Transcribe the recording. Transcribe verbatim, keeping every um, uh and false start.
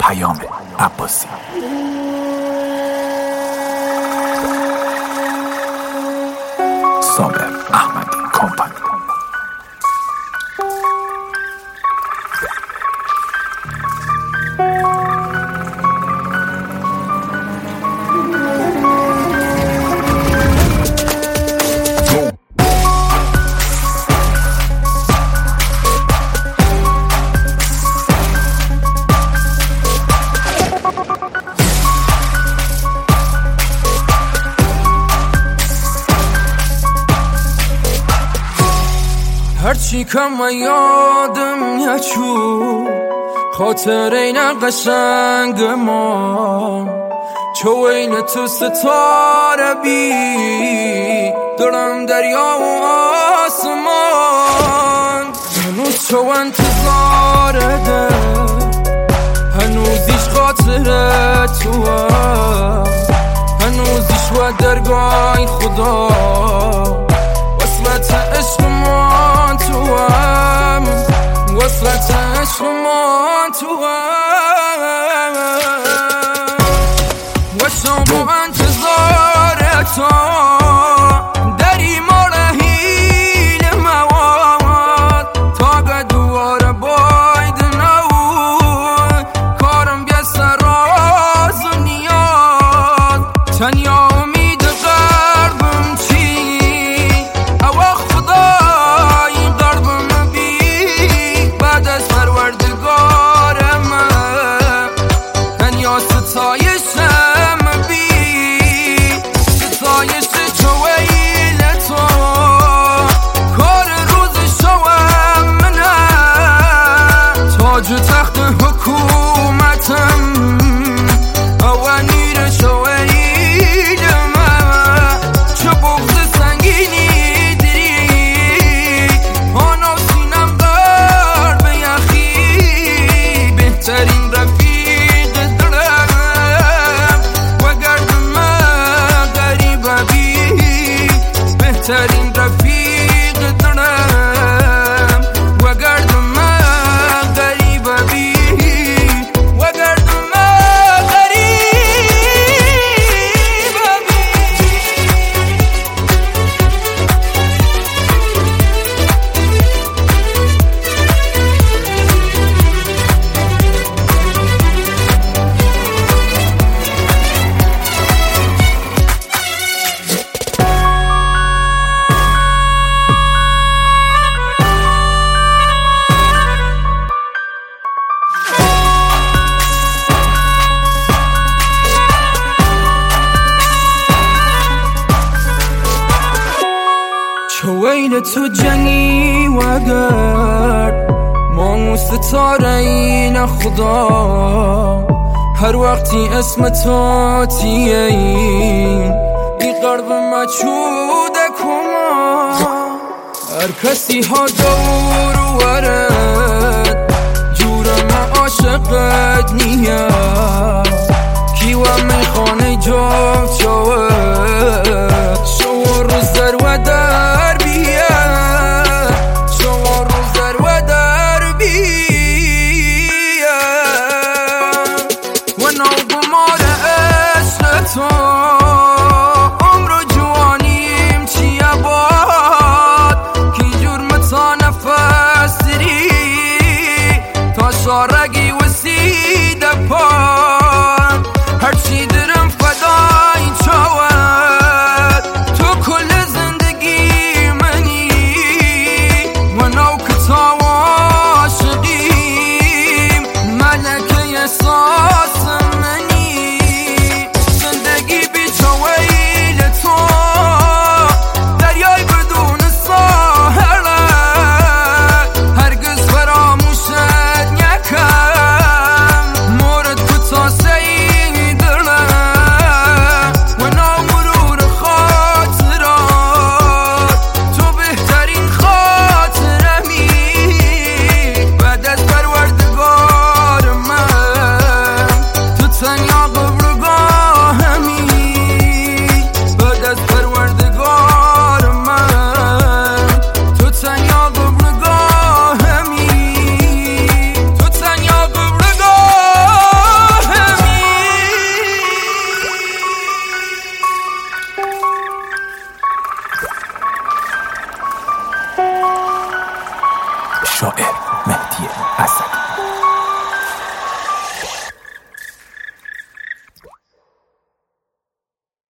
پیام عباسی. صابر احمدی کمپانی. هرچی کم و یادم یچو خاطر این قشنگ ما چو این تو ستاره بی دارم دریا و آسمان هنوز چو انتظار ده هنوزیش خاطر تو هنوزیش و درگاه خدا وصلت عشق ما تو هم وصلت عشق ما تو هم و شما انتظار تو دری ما رهین مواد تا دواره باید نو کارم بیا سراز و نیاد تنیا امید قربم چی او خدای قربم بی بعد از پروردگار من تنیا ستایشم بی ستایش چویل تو کار روز شوم منه تاج و تخت حکومتم اوانیر شویل من چه بغض سنگینی دری آنا سینم قرب یخی بهترین رفیق دارم و گردم غریبه بی بهترین رفیق دارم و گردم غریبه بی و گردم غریبه بی چوین تو جنی و گرد ما ستاره این خدا هر وقتی اسم تو تیین بی قرب مچوده کما هر کسی ها دور ورد جورم عاشقت نیاد کیوه میخانه جا چوه شو روز در و در بیاد شو روز در و در بیاد و نو بمار عشق تو عمر و جوانیم چیه باد کی جرم تا نفس دری تا شارگی و سیده پاد هرچی درم فدای چواد تو کل زندگی منی و نو کتاب عاشقیم ملکه احساس منی زندگی بی چویل تو دریای بدون ساحل هرگز فراموشت نکم مورد تو شاعر مهدی اسدی.